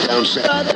down south.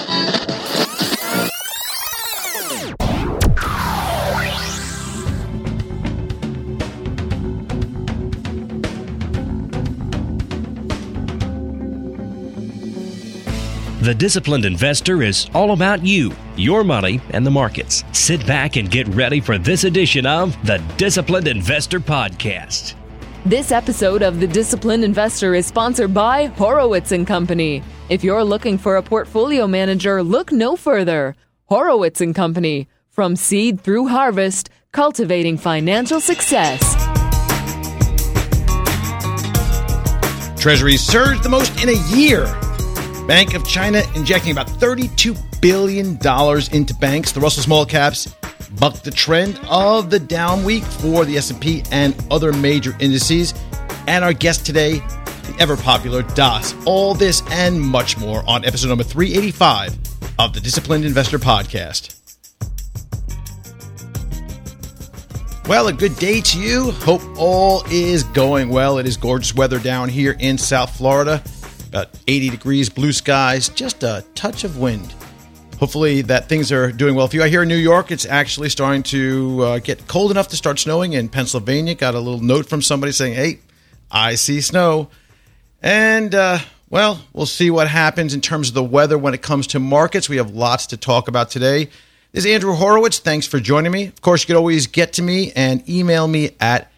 The Disciplined Investor is all about you, your money, and the markets. Sit back and get ready for this edition of the Disciplined Investor Podcast. This episode of The Disciplined Investor is sponsored by Horowitz & Company. If you're looking for a portfolio manager, look no further. Horowitz & Company. From seed through harvest, cultivating financial success. Treasuries surged the most in a year. Bank of China injecting about $32 billion into banks. The Russell Small Caps bucked the trend of the down week for the S&P and other major indices. And our guest today, the ever-popular Das. All this and much more on episode number 385 of the Disciplined Investor Podcast. Well, a good day to you. Hope all is going well. It is gorgeous weather down here in South Florida. About 80 degrees, blue skies, just a touch of wind. Hopefully that things are doing well for you. I hear in New York, it's actually starting to get cold enough to start snowing. In Pennsylvania, got a little note from somebody saying, hey, I see snow. And, well, we'll see what happens in terms of the weather when it comes to markets. We have lots to talk about today. This is Andrew Horowitz. Thanks for joining me. Of course, you can always get to me and email me at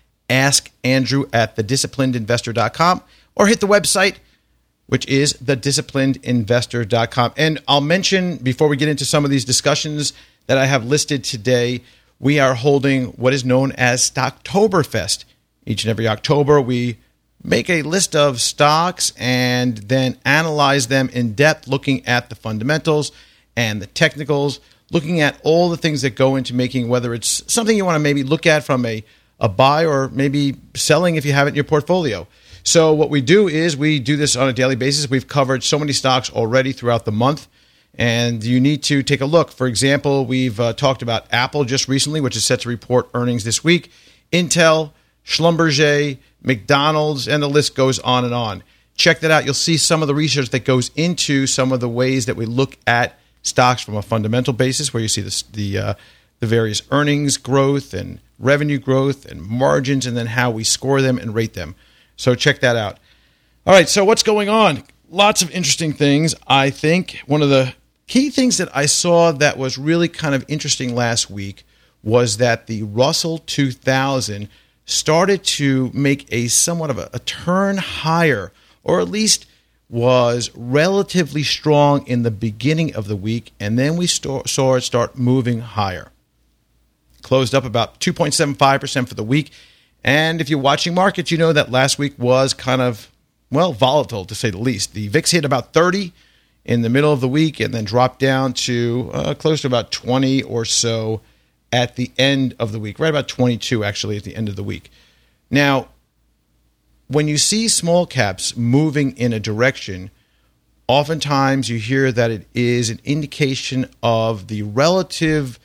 askandrew@thedisciplinedinvestor.com or hit the website, which is thedisciplinedinvestor.com. And I'll mention, before we get into some of these discussions that I have listed today, we are holding what is known as Stocktoberfest. Each and every October, we make a list of stocks and then analyze them in depth, looking at the fundamentals and the technicals, looking at all the things that go into making, whether it's something you want to maybe look at from a buy or maybe selling if you have it in your portfolio. So what we do is we do this on a daily basis. We've covered so many stocks already throughout the month, and you need to take a look. For example, we've talked about Apple just recently, which is set to report earnings this week, Intel, Schlumberger, McDonald's, and the list goes on and on. Check that out. You'll see some of the research that goes into some of the ways that we look at stocks from a fundamental basis, where you see the various earnings growth and revenue growth and margins, and then how we score them and rate them. So check that out. All right, so what's going on? Lots of interesting things. I think one of the key things that I saw that was really kind of interesting last week was that the Russell 2000 started to make a somewhat of a turn higher, or at least was relatively strong in the beginning of the week, and then we saw it start moving higher. Closed up about 2.75% for the week. And if you're watching markets, you know that last week was kind of, well, volatile to say the least. The VIX hit about 30 in the middle of the week and then dropped down to close to about 20 or so at the end of the week, right about 22 actually at the end of the week. Now, when you see small caps moving in a direction, oftentimes you hear that it is an indication of the relative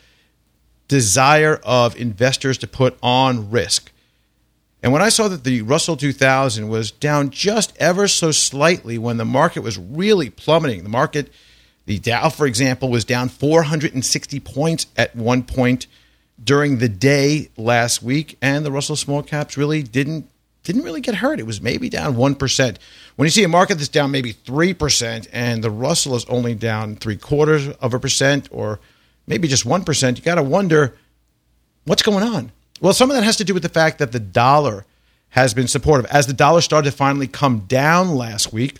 desire of investors to put on risk. And when I saw that the Russell 2000 was down just ever so slightly when the market was really plummeting, the Dow, for example, was down 460 points at one point during the day last week, and the Russell small caps really didn't really get hurt. It was maybe down 1%. When you see a market that's down maybe 3% and the Russell is only down 0.75% or maybe just 1%, you got to wonder what's going on. Well, some of that has to do with the fact that the dollar has been supportive. As the dollar started to finally come down last week,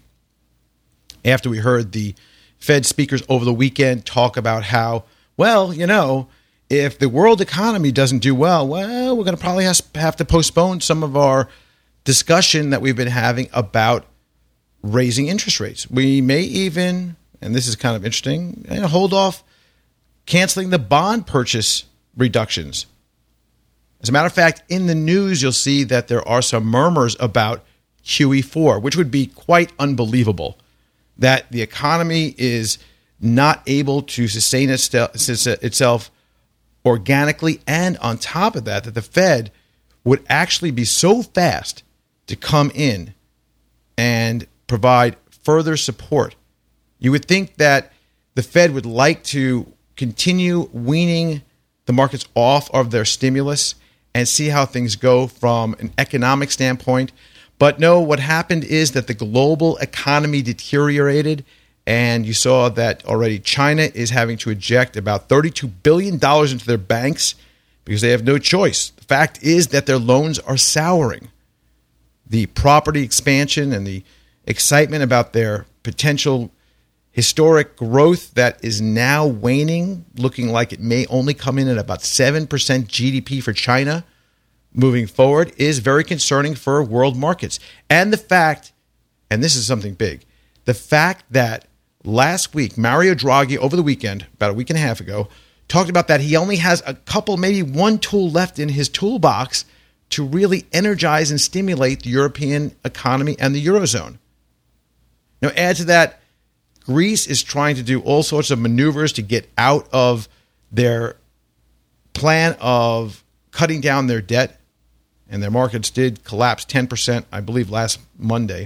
after we heard the Fed speakers over the weekend talk about how, well, you know, if the world economy doesn't do well, we're going to probably have to postpone some of our discussion that we've been having about raising interest rates. We may even, and this is kind of interesting, hold off canceling the bond purchase reductions. As a matter of fact, in the news, you'll see that there are some murmurs about QE4, which would be quite unbelievable, that the economy is not able to sustain itself organically, and on top of that, that the Fed would actually be so fast to come in and provide further support. You would think that the Fed would like to continue weaning the markets off of their stimulus and see how things go from an economic standpoint. But no, what happened is that the global economy deteriorated, and you saw that already China is having to eject about $32 billion into their banks because they have no choice. The fact is that their loans are souring. The property expansion and the excitement about their potential historic growth that is now waning, looking like it may only come in at about 7% GDP for China moving forward, is very concerning for world markets. And the fact, and this is something big, the fact that last week, Mario Draghi, over the weekend, about a week and a half ago, talked about that he only has a couple, maybe one tool left in his toolbox to really energize and stimulate the European economy and the Eurozone. Now, add to that, Greece is trying to do all sorts of maneuvers to get out of their plan of cutting down their debt, and their markets did collapse 10%, I believe, last Monday.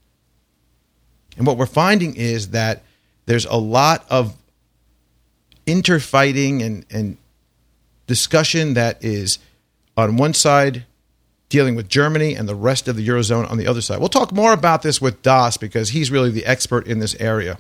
And what we're finding is that there's a lot of interfighting and discussion that is on one side dealing with Germany and the rest of the Eurozone on the other side. We'll talk more about this with Das because he's really the expert in this area.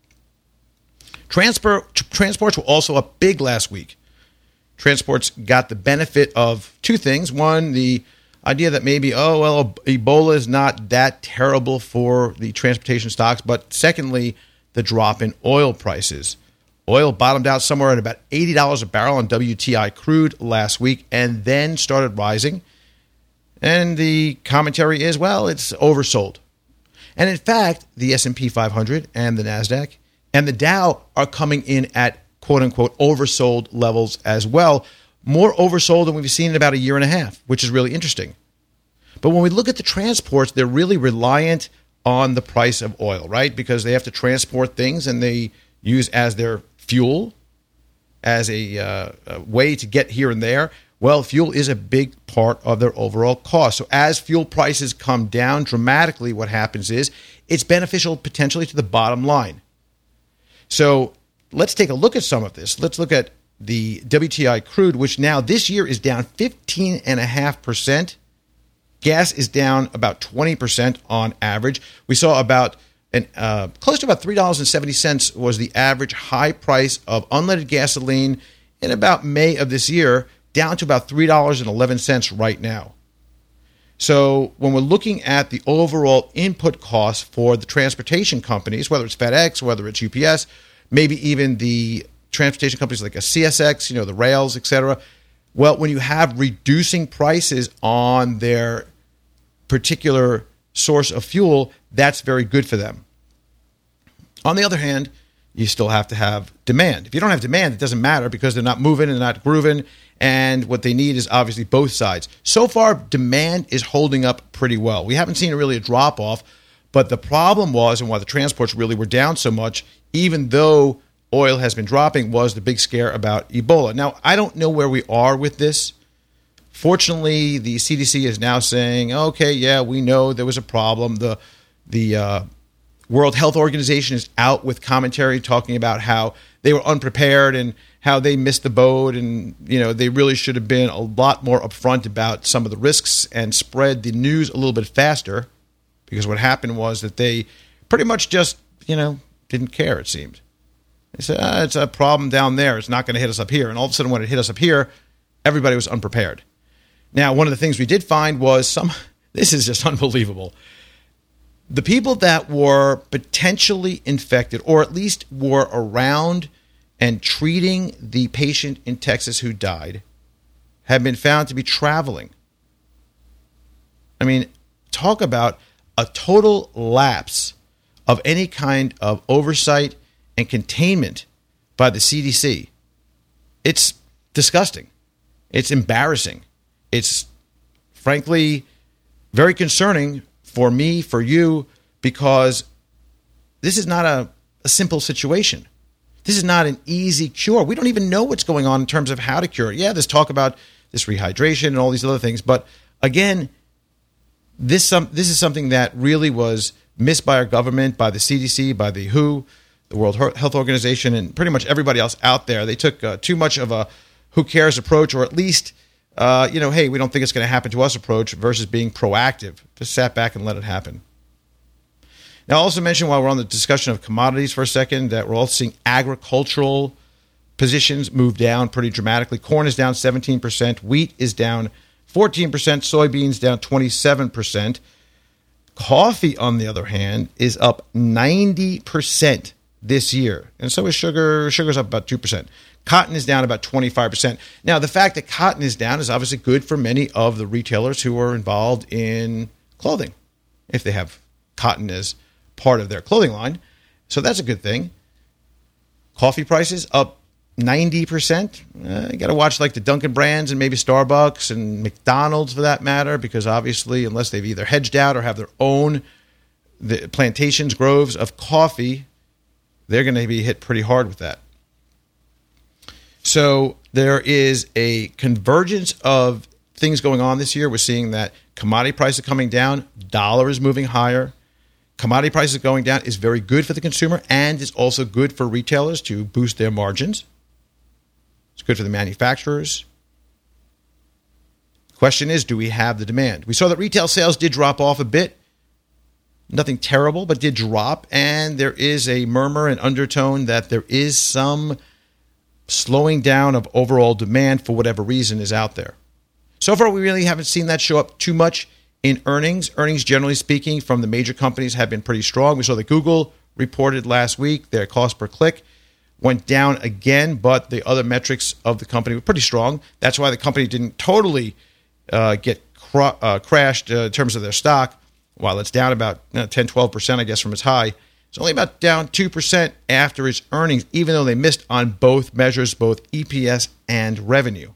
Transports were also up big last week. Transports got the benefit of two things. One, the idea that maybe, Ebola is not that terrible for the transportation stocks. But secondly, the drop in oil prices. Oil bottomed out somewhere at about $80 a barrel on WTI crude last week and then started rising. And the commentary is, well, it's oversold. And in fact, the S&P 500 and the NASDAQ and the Dow are coming in at quote-unquote oversold levels as well. More oversold than we've seen in about a year and a half, which is really interesting. But when we look at the transports, they're really reliant on the price of oil, right? Because they have to transport things and they use as their fuel, as a way to get here and there. Well, fuel is a big part of their overall cost. So as fuel prices come down dramatically, what happens is it's beneficial potentially to the bottom line. So let's take a look at some of this. Let's look at the WTI crude, which now this year is down 15.5%. Gas is down about 20% on average. We saw about close to about $3.70 was the average high price of unleaded gasoline in about May of this year, down to about $3.11 right now. So when we're looking at the overall input costs for the transportation companies, whether it's FedEx, whether it's UPS, maybe even the transportation companies like a CSX, the rails, et cetera, well, when you have reducing prices on their particular source of fuel, that's very good for them. On the other hand, you still have to have demand. If you don't have demand, it doesn't matter because they're not moving and not grooving, and what they need is obviously both sides. So far, demand is holding up pretty well. We haven't seen really a drop-off, but the problem was, and why the transports really were down so much, even though oil has been dropping, was the big scare about Ebola. Now, I don't know where we are with this. Fortunately, the CDC is now saying, okay, yeah, we know there was a problem. The World Health Organization is out with commentary talking about how they were unprepared and how they missed the boat, and they really should have been a lot more upfront about some of the risks and spread the news a little bit faster, because what happened was that they pretty much just didn't care, it seemed. They said, it's a problem down there, it's not going to hit us up here. And all of a sudden when it hit us up here, everybody was unprepared. Now, one of the things we did find was this is just unbelievable. The people that were potentially infected, or at least were around and treating the patient in Texas who died, have been found to be traveling. I mean, talk about a total lapse of any kind of oversight and containment by the CDC. It's disgusting. It's embarrassing. It's frankly very concerning for me, for you, because this is not a simple situation. This is not an easy cure. We don't even know what's going on in terms of how to cure it. Yeah, there's talk about this rehydration and all these other things. But again, this is something that really was missed by our government, by the CDC, by the WHO, the World Health Organization, and pretty much everybody else out there. They took too much of a who cares approach, or at least, hey, we don't think it's going to happen to us approach versus being proactive. Just sat back and let it happen. Now, I'll also mention while we're on the discussion of commodities for a second that we're also seeing agricultural positions move down pretty dramatically. Corn is down 17%. Wheat is down 14%. Soybeans down 27%. Coffee, on the other hand, is up 90% this year. And so is sugar. Sugar's up about 2%. Cotton is down about 25%. Now, the fact that cotton is down is obviously good for many of the retailers who are involved in clothing, if they have cotton as part of their clothing line. So that's a good thing. Coffee prices up 90%. You got to watch like the Dunkin' brands and maybe Starbucks and McDonald's for that matter, because obviously unless they've either hedged out or have their own plantations, groves of coffee, they're going to be hit pretty hard with that. So there is a convergence of things going on this year. We're seeing that commodity prices are coming down, dollar is moving higher. Commodity prices going down is very good for the consumer and is also good for retailers to boost their margins. It's good for the manufacturers. Question is, do we have the demand? We saw that retail sales did drop off a bit. Nothing terrible, but did drop. And there is a murmur and undertone that there is some slowing down of overall demand for whatever reason is out there. So far, we really haven't seen that show up too much in earnings. Earnings, generally speaking, from the major companies have been pretty strong. We saw that Google reported last week their cost per click went down again, but the other metrics of the company were pretty strong. That's why the company didn't totally get crashed in terms of their stock. While it's down about 10-12%, I guess, from its high, it's only about down 2% after its earnings, even though they missed on both measures, both EPS and revenue.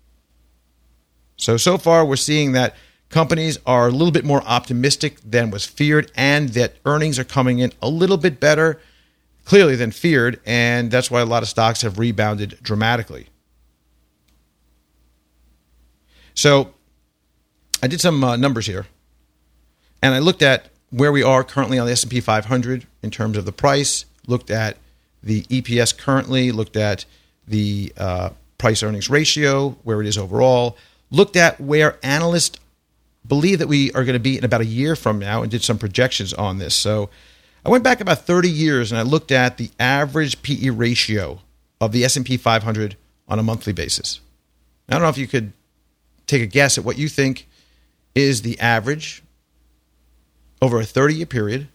So far, we're seeing that companies are a little bit more optimistic than was feared, and that earnings are coming in a little bit better, clearly, than feared, and that's why a lot of stocks have rebounded dramatically. So I did some numbers here, and I looked at where we are currently on the S&P 500 in terms of the price, looked at the EPS currently, looked at the price-earnings ratio, where it is overall, looked at where analysts believe that we are going to be in about a year from now, and did some projections on this. So I went back about 30 years, and I looked at the average PE ratio of the S&P 500 on a monthly basis. I don't know if you could take a guess at what you think is the average over a 30-year period.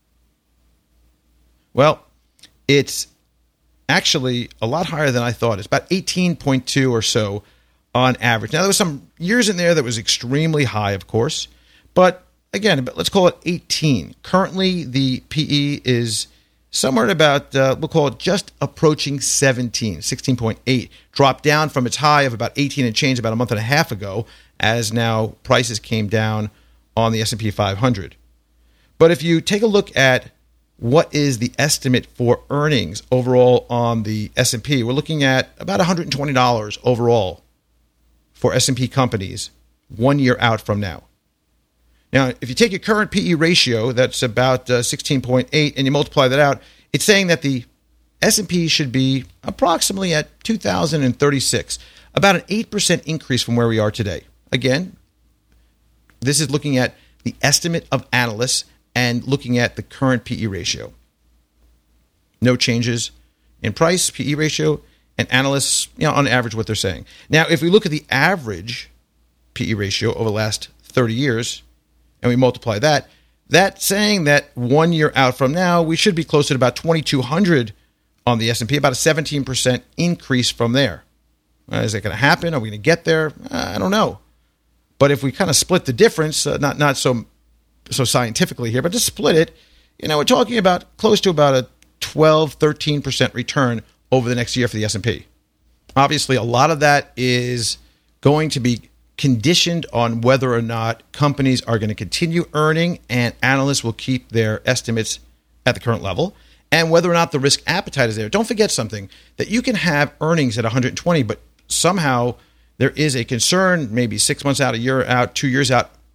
Well, it's actually a lot higher than I thought. It's about 18.2 or so on average. Now, there was some years in there that was extremely high, of course, but again, let's call it 18. Currently, the PE is somewhere at about, we'll call it just approaching 17, 16.8. Dropped down from its high of about 18 and change about a month and a half ago, as now prices came down on the S&P 500. But if you take a look at what is the estimate for earnings overall on the S&P, we're looking at about $120 overall for S&P companies 1 year out from now. Now, if you take your current PE ratio, that's about 16.8, and you multiply that out, it's saying that the S&P should be approximately at 2,036, about an 8% increase from where we are today. Again, this is looking at the estimate of analysts and looking at the current PE ratio. No changes in price, PE ratio, and analysts, on average, what they're saying. Now, if we look at the average PE ratio over the last 30 years, and we multiply that, that's saying that 1 year out from now, we should be closer to about 2,200 on the S&P, about a 17% increase from there. Is that going to happen? Are we going to get there? I don't know. But if we kind of split the difference, not so scientifically here, but just split it, we're talking about close to about a 12, 13% return over the next year for the S&P. Obviously, a lot of that is going to be conditioned on whether or not companies are going to continue earning and analysts will keep their estimates at the current level, and whether or not the risk appetite is there. Don't forget something, that you can have earnings at 120, but somehow there is a concern, maybe 6 months out, a year out, 2 years out,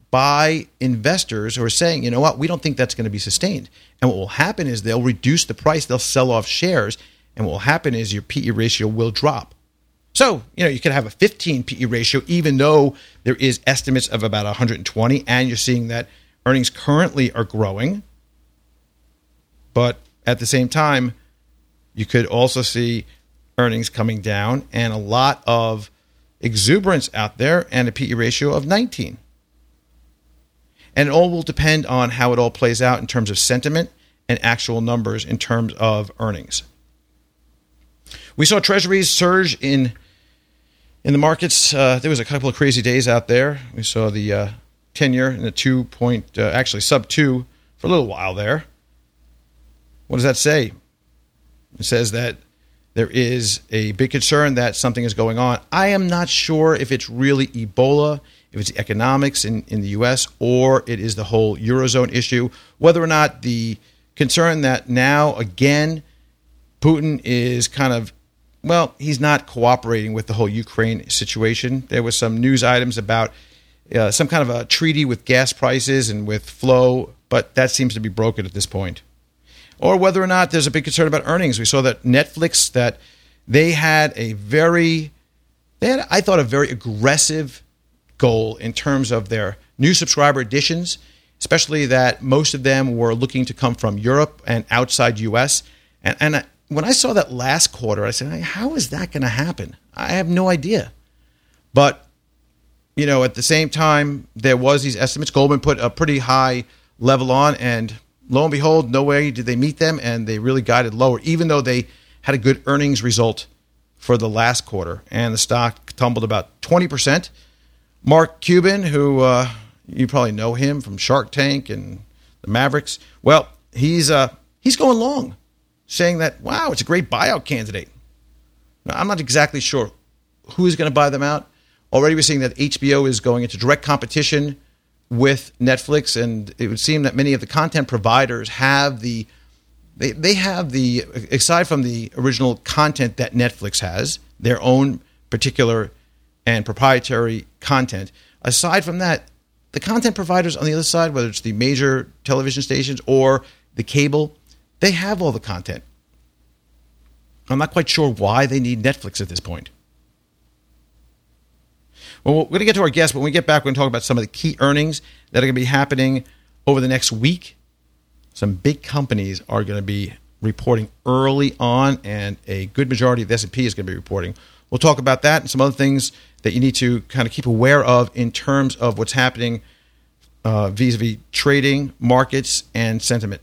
by investors who are saying, you know what, we don't think that's going to be sustained. And what will happen is they'll reduce the price, they'll sell off shares, and what will happen is your PE ratio will drop. So, you could have a 15 PE ratio, even though there is estimates of about 120, and you're seeing that earnings currently are growing. But at the same time, you could also see earnings coming down and a lot of exuberance out there and a PE ratio of 19. And it all will depend on how it all plays out in terms of sentiment and actual numbers in terms of earnings. We saw treasuries surge in the markets. There was a couple of crazy days out there. We saw the 10-year in the actually sub-2 for a little while there. What does that say? It says that there is a big concern that something is going on. I am not sure if it's really Ebola, if it's the economics in the U.S., or it is the whole Eurozone issue, whether or not the concern that now, again, Putin is kind of, he's not cooperating with the whole Ukraine situation. There was some news items about some kind of a treaty with gas prices and with flow, but that seems to be broken at this point. Or whether or not there's a big concern about earnings. We saw that Netflix, that they had a very aggressive goal in terms of their new subscriber additions, especially that most of them were looking to come from Europe and outside U.S. And when I saw that last quarter, I said, how is that going to happen? I have no idea. But, at the same time, there was these estimates. Goldman put a pretty high level on, and lo and behold, no way did they meet them, and they really guided lower, even though they had a good earnings result for the last quarter. And the stock tumbled about 20%. Mark Cuban, who you probably know him from Shark Tank and the Mavericks, well, he's going long, saying that, wow, it's a great buyout candidate. Now, I'm not exactly sure who is going to buy them out. Already we're seeing that HBO is going into direct competition with Netflix, and it would seem that many of the content providers have they have the, aside from the original content that Netflix has, their own particular and proprietary content. Aside from that, the content providers on the other side, whether it's the major television stations or the cable, they have all the content. I'm not quite sure why they need Netflix at this point. Well, we're going to get to our guests. When we get back, we're going to talk about some of the key earnings that are going to be happening over the next week. Some big companies are going to be reporting early on, and a good majority of the S&P is going to be reporting. We'll talk about that and some other things that you need to kind of keep aware of in terms of what's happening vis-a-vis trading, markets, and sentiment.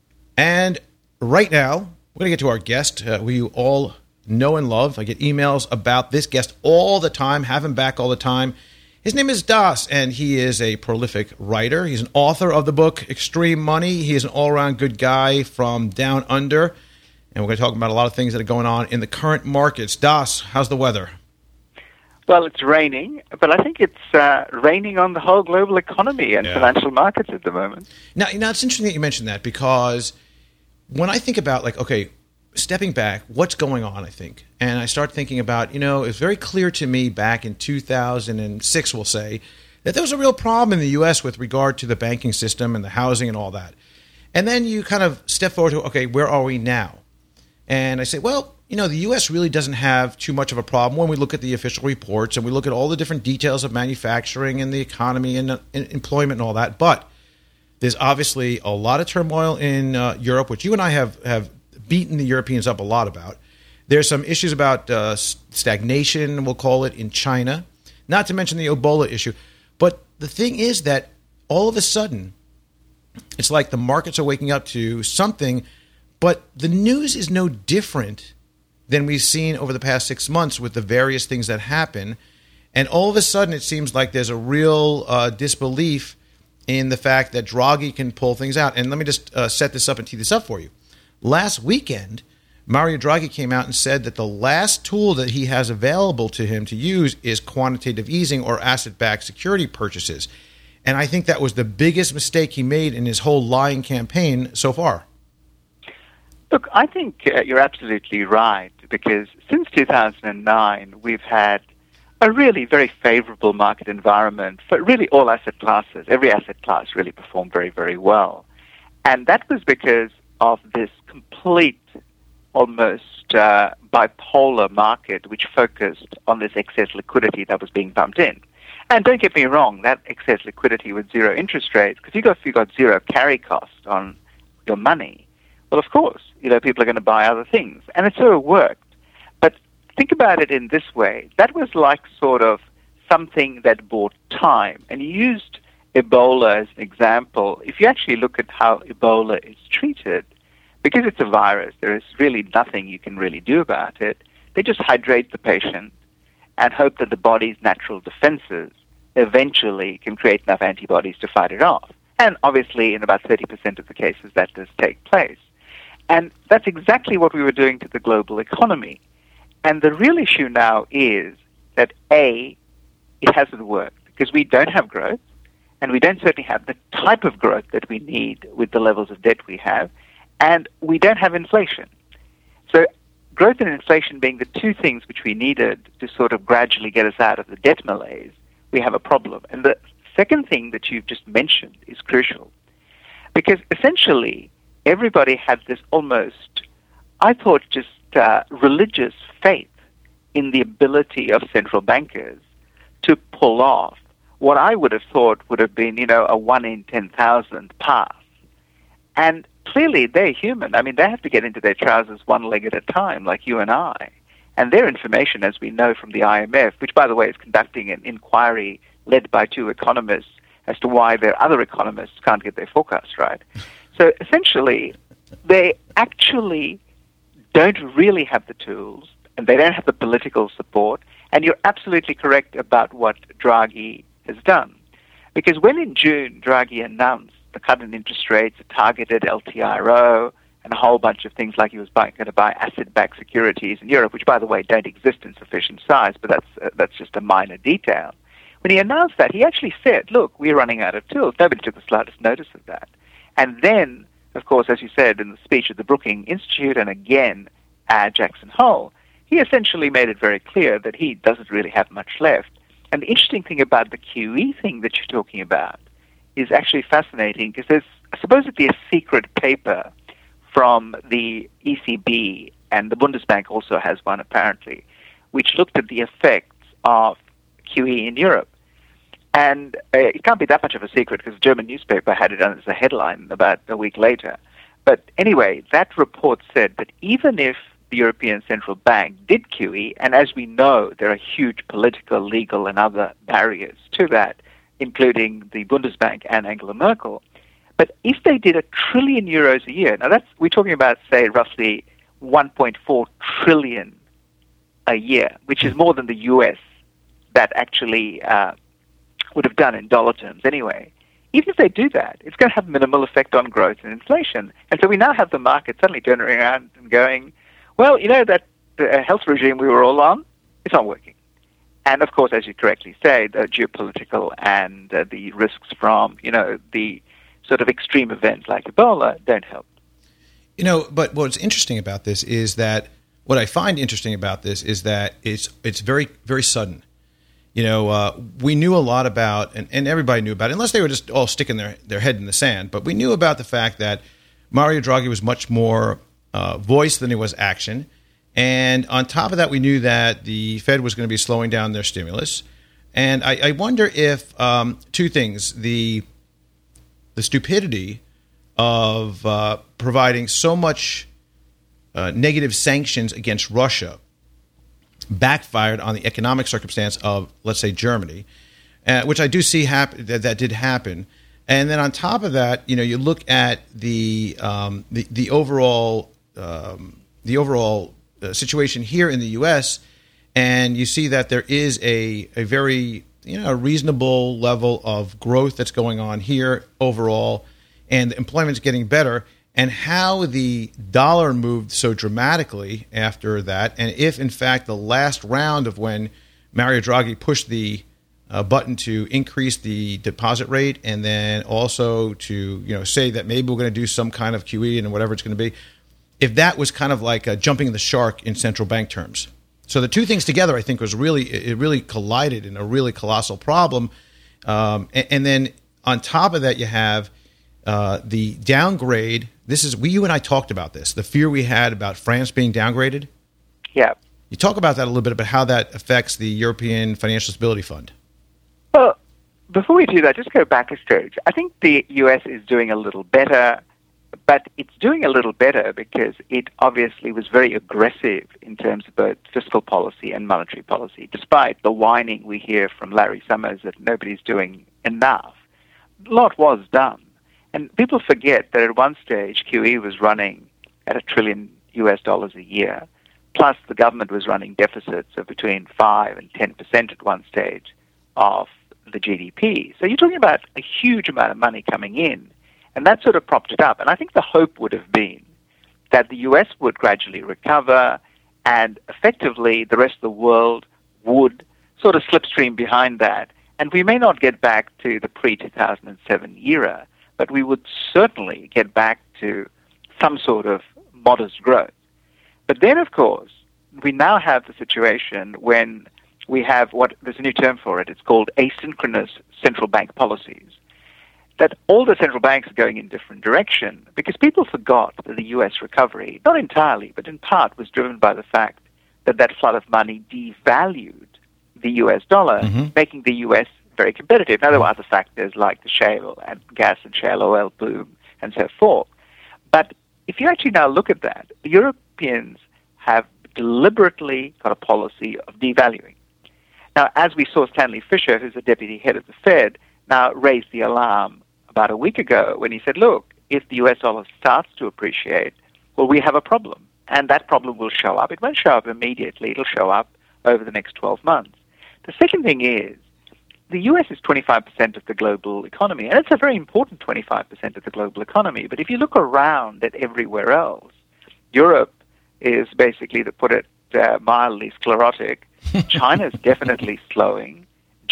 And right now, we're going to get to our guest, who you all know and love. I get emails about this guest all the time, have him back all the time. His name is Das, and he is a prolific writer. He's an author of the book Extreme Money. He is an all-around good guy from down under. And we're going to talk about a lot of things that are going on in the current markets. Das, how's the weather? Well, it's raining, but I think it's raining on the whole global economy and financial markets at the moment. Now, it's interesting that you mentioned that, because when I think about, stepping back, what's going on, I think, and I start thinking about, it's very clear to me back in 2006, we'll say, that there was a real problem in the U.S. with regard to the banking system and the housing and all that. And then you kind of step forward to, okay, where are we now? And I say, well, the U.S. really doesn't have too much of a problem when we look at the official reports and we look at all the different details of manufacturing and the economy and employment and all that. But there's obviously a lot of turmoil in Europe, which you and I have beaten the Europeans up a lot about. There's some issues about stagnation, we'll call it, in China, not to mention the Ebola issue. But the thing is that all of a sudden, it's like the markets are waking up to something, but the news is no different than we've seen over the past 6 months with the various things that happen. And all of a sudden, it seems like there's a real disbelief in the fact that Draghi can pull things out. And let me just set this up and tee this up for you. Last weekend, Mario Draghi came out and said that the last tool that he has available to him to use is quantitative easing or asset-backed security purchases. And I think that was the biggest mistake he made in his whole lying campaign so far. Look, I think you're absolutely right, because since 2009, we've had a really very favorable market environment for really all asset classes. Every asset class really performed very, very well. And that was because of this complete, almost bipolar market which focused on this excess liquidity that was being pumped in. And don't get me wrong, that excess liquidity with zero interest rates, because if you got zero carry cost on your money, well, of course, people are going to buy other things. And it sort of worked. But think about it in this way. That was like sort of something that bought time. And you used Ebola as an example. If you actually look at how Ebola is treated, because it's a virus, there is really nothing you can really do about it. They just hydrate the patient and hope that the body's natural defenses eventually can create enough antibodies to fight it off. And obviously, in about 30% of the cases, that does take place. And that's exactly what we were doing to the global economy. And the real issue now is that, A, it hasn't worked because we don't have growth, and we don't certainly have the type of growth that we need with the levels of debt we have, and we don't have inflation. So growth and inflation being the two things which we needed to sort of gradually get us out of the debt malaise, we have a problem. And the second thing that you've just mentioned is crucial, because essentially everybody had this almost, I thought, just religious faith in the ability of central bankers to pull off what I would have thought would have been, a 1 in 10,000 path. And clearly they're human. I mean, they have to get into their trousers one leg at a time, like you and I. And their information, as we know from the IMF, which, by the way, is conducting an inquiry led by 2 economists as to why their other economists can't get their forecasts right. So essentially, they actually don't really have the tools, and they don't have the political support. And you're absolutely correct about what Draghi has done. Because when in June Draghi announced the cut in interest rates, a targeted LTRO, and a whole bunch of things like he was going to buy asset-backed securities in Europe, which, by the way, don't exist in sufficient size, but that's just a minor detail. When he announced that, he actually said, look, we're running out of tools. Nobody took the slightest notice of that. And then, of course, as you said in the speech at the Brookings Institute and again at Jackson Hole, he essentially made it very clear that he doesn't really have much left. And the interesting thing about the QE thing that you're talking about is actually fascinating because there's supposedly a secret paper from the ECB, and the Bundesbank also has one apparently, which looked at the effects of QE in Europe. And it can't be that much of a secret because a German newspaper had it as a headline about a week later. But anyway, that report said that even if the European Central Bank did QE, and as we know, there are huge political, legal, and other barriers to that, including the Bundesbank and Angela Merkel. But if they did €1 trillion a year, now we're talking about, say, roughly 1.4 trillion a year, which is more than the U.S. that actually would have done in dollar terms anyway. Even if they do that, it's going to have minimal effect on growth and inflation. And so we now have the market suddenly turning around and going, well, that health regime we were all on, it's not working. And, of course, as you correctly say, the geopolitical and the risks from, the sort of extreme events like Ebola don't help. But what's interesting about this is that what I find interesting about this is that it's very, very sudden. We knew a lot about, and everybody knew about it, unless they were just all sticking their head in the sand, but we knew about the fact that Mario Draghi was much more voice than he was action. And on top of that, we knew that the Fed was going to be slowing down their stimulus. And I wonder if two things, the stupidity of providing so much negative sanctions against Russia backfired on the economic circumstance of, let's say, Germany, which I do see that did happen. And then on top of that, you look at the overall situation here in the U.S., and you see that there is a very reasonable level of growth that's going on here overall, and employment's getting better. And how the dollar moved so dramatically after that, and if, in fact, the last round of when Mario Draghi pushed the button to increase the deposit rate and then also to say that maybe we're going to do some kind of QE and whatever it's going to be, if that was kind of like jumping the shark in central bank terms. So the two things together, I think, it really collided in a really colossal problem. And then on top of that, you have the downgrade. You and I talked about this, the fear we had about France being downgraded. Yeah. You talk about that a little bit, about how that affects the European Financial Stability Fund. Well, before we do that, just go back a stage. I think the U.S. is doing a little better, but it's doing a little better because it obviously was very aggressive in terms of both fiscal policy and monetary policy, despite the whining we hear from Larry Summers that nobody's doing enough. A lot was done. And people forget that at one stage, QE was running at $1 trillion a year, plus the government was running deficits of between 5 and 10% at one stage of the GDP. So you're talking about a huge amount of money coming in, and that sort of propped it up. And I think the hope would have been that the U.S. would gradually recover, and effectively the rest of the world would sort of slipstream behind that. And we may not get back to the pre-2007 era, but we would certainly get back to some sort of modest growth. But then, of course, we now have the situation when we have there's a new term for it. It's called asynchronous central bank policies. That all the central banks are going in different direction because people forgot that the U.S. recovery, not entirely, but in part, was driven by the fact that that flood of money devalued the U.S. dollar, making the U.S. very competitive. Now, there were other factors like the shale and gas and shale oil boom and so forth. But if you actually now look at that, the Europeans have deliberately got a policy of devaluing. Now, as we saw, Stanley Fischer, who's the deputy head of the Fed, now raised the alarm about a week ago when he said, look, if the U.S. dollar starts to appreciate, well, we have a problem. And that problem will show up. It won't show up immediately. It'll show up over the next 12 months. The second thing is, the U.S. is 25% of the global economy, and it's a very important 25% of the global economy. But if you look around at everywhere else, Europe is basically, to put it mildly, sclerotic. China's definitely slowing.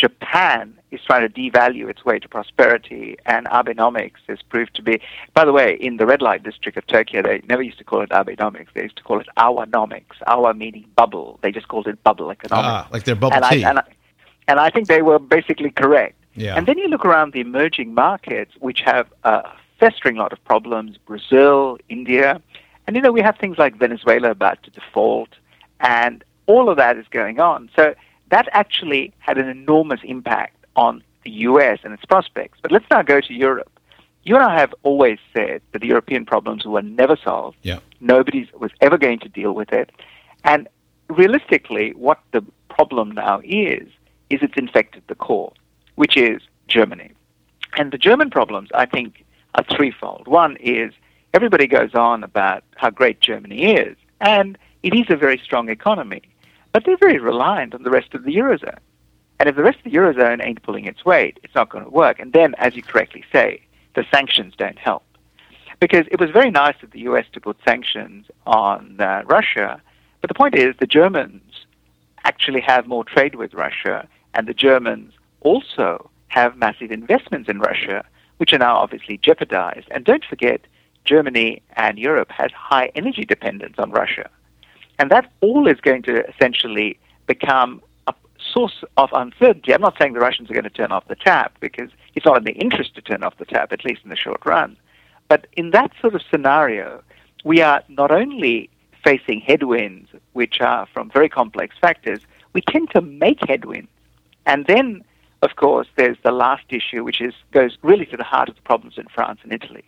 Japan is trying to devalue its way to prosperity, and Abenomics has proved to be... By the way, in the red light district of Tokyo, they never used to call it Abenomics. They used to call it Awanomics. Awa meaning bubble. They just called it bubble economics. Like their bubble tea. And I think they were basically correct. Yeah. And then you look around the emerging markets, which have a festering lot of problems, Brazil, India. And, we have things like Venezuela about to default, and all of that is going on. So that actually had an enormous impact on the U.S. and its prospects. But let's now go to Europe. You and I have always said that the European problems were never solved. Yeah. Nobody was ever going to deal with it. And realistically, what the problem now is it's infected the core, which is Germany. And the German problems, I think, are threefold. One is everybody goes on about how great Germany is, and it is a very strong economy, but they're very reliant on the rest of the Eurozone. And if the rest of the Eurozone ain't pulling its weight, it's not going to work. And then, as you correctly say, the sanctions don't help. Because it was very nice of the U.S. to put sanctions on Russia, but the point is the Germans actually have more trade with Russia, and the Germans also have massive investments in Russia, which are now obviously jeopardized. And don't forget, Germany and Europe has high energy dependence on Russia. And that all is going to essentially become a source of uncertainty. I'm not saying the Russians are going to turn off the tap, because it's not in their interest to turn off the tap, at least in the short run. But in that sort of scenario, we are not only facing headwinds, which are from very complex factors, we tend to make headwinds. And then, of course, there's the last issue, which goes really to the heart of the problems in France and Italy.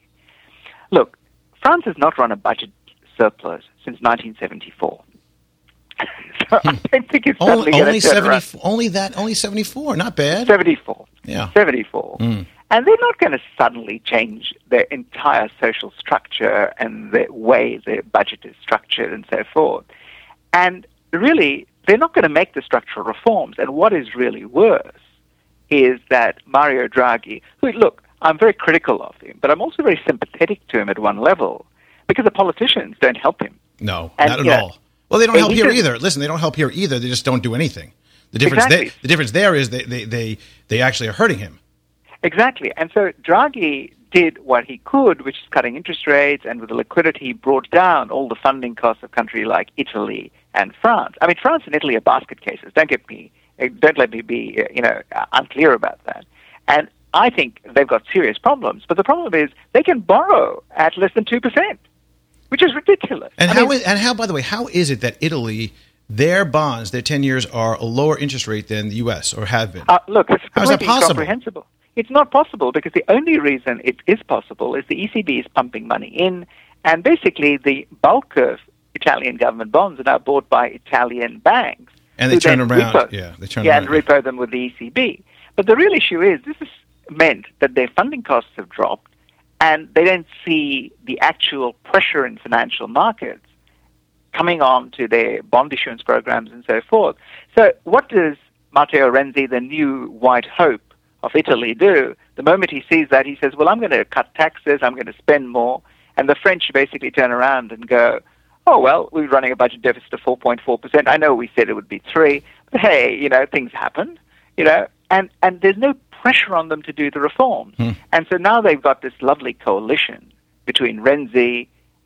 Look, France has not run a budget surplus since 1974. So I don't think it's suddenly going to turn around. Only 74, not bad. 74. Yeah. 74. And they're not going to suddenly change their entire social structure and the way their budget is structured and so forth. And really, they're not going to make the structural reforms. And what is really worse is that Mario Draghi, who, look, I'm very critical of him, but I'm also very sympathetic to him at one level, because the politicians don't help him. No, not at all. Well, they don't help here either. Listen, they don't help here either. They just don't do anything. The difference there is they actually are hurting him. Exactly. And so Draghi did what he could, which is cutting interest rates, and with the liquidity, he brought down all the funding costs of countries like Italy and France. I mean, France and Italy are basket cases. Don't let me be unclear about that. And I think they've got serious problems. But the problem is they can borrow at less than 2%, which is ridiculous. And by the way, how is it that Italy, their bonds, their 10 years, are a lower interest rate than the U.S. or have been? Look, it's how is that completely possible? incomprehensible. It's not possible because the only reason it is possible is the ECB is pumping money in, and basically the bulk of Italian government bonds are now bought by Italian banks. And they turn around. And repo them with the ECB. But the real issue is this has meant that their funding costs have dropped, and they don't see the actual pressure in financial markets coming on to their bond issuance programs and so forth. So what does Matteo Renzi, the new white hope of Italy, do? The moment he sees that, he says, well, I'm going to cut taxes, I'm going to spend more. And the French basically turn around and go, oh, well, we're running a budget deficit of 4.4%. I know we said it would be 3%, but hey, things happen, and there's no pressure on them to do the reforms. And so now they've got this lovely coalition between Renzi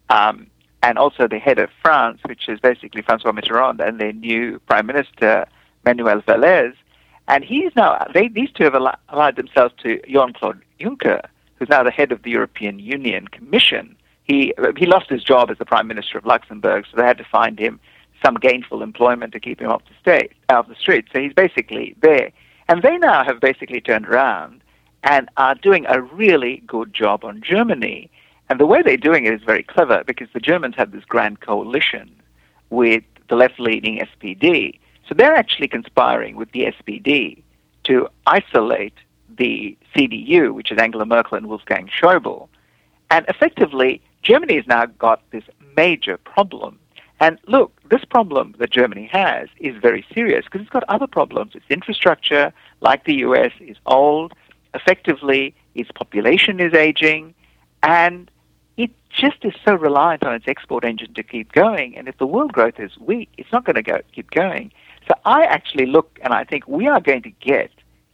and also the head of France, which is basically François Mitterrand, and their new Prime Minister, Manuel Valls. And these two have allied themselves to Jean-Claude Juncker, who's now the head of the European Union Commission. He lost his job as the Prime Minister of Luxembourg, so they had to find him some gainful employment to keep him off the street. So he's basically there. And they now have basically turned around and are doing a really good job on Germany. And the way they're doing it is very clever because the Germans have this grand coalition with the left-leaning SPD. So they're actually conspiring with the SPD to isolate the CDU, which is Angela Merkel and Wolfgang Schäuble. And effectively, Germany has now got this major problem. And look, this problem that Germany has is very serious because it's got other problems. Its infrastructure, like the US, is old. Effectively, its population is aging. And it just is so reliant on its export engine to keep going. And if the world growth is weak, it's not going to keep going. So I actually look and I think we are going to get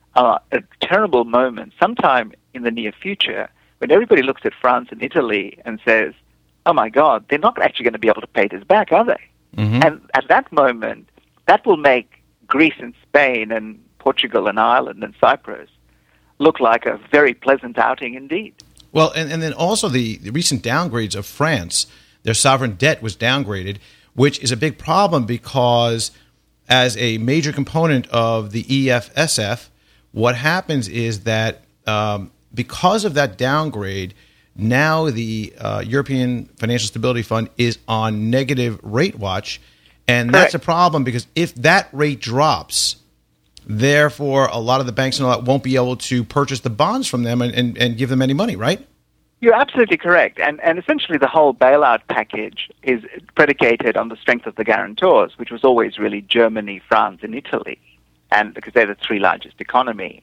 a terrible moment sometime in the near future when everybody looks at France and Italy and says, oh my God, they're not actually going to be able to pay this back, are they? Mm-hmm. And at that moment, that will make Greece and Spain and Portugal and Ireland and Cyprus look like a very pleasant outing indeed. Well, and then also the recent downgrades of France, their sovereign debt was downgraded, which is a big problem because as a major component of the EFSF, what happens is that because of that downgrade, now the European Financial Stability Fund is on negative rate watch, and that's a problem because if that rate drops, therefore a lot of the banks and all that won't be able to purchase the bonds from them and give them any money, right? You're absolutely correct. And essentially the whole bailout package is predicated on the strength of the guarantors, which was always really Germany, France, and Italy, and because they're the three largest economies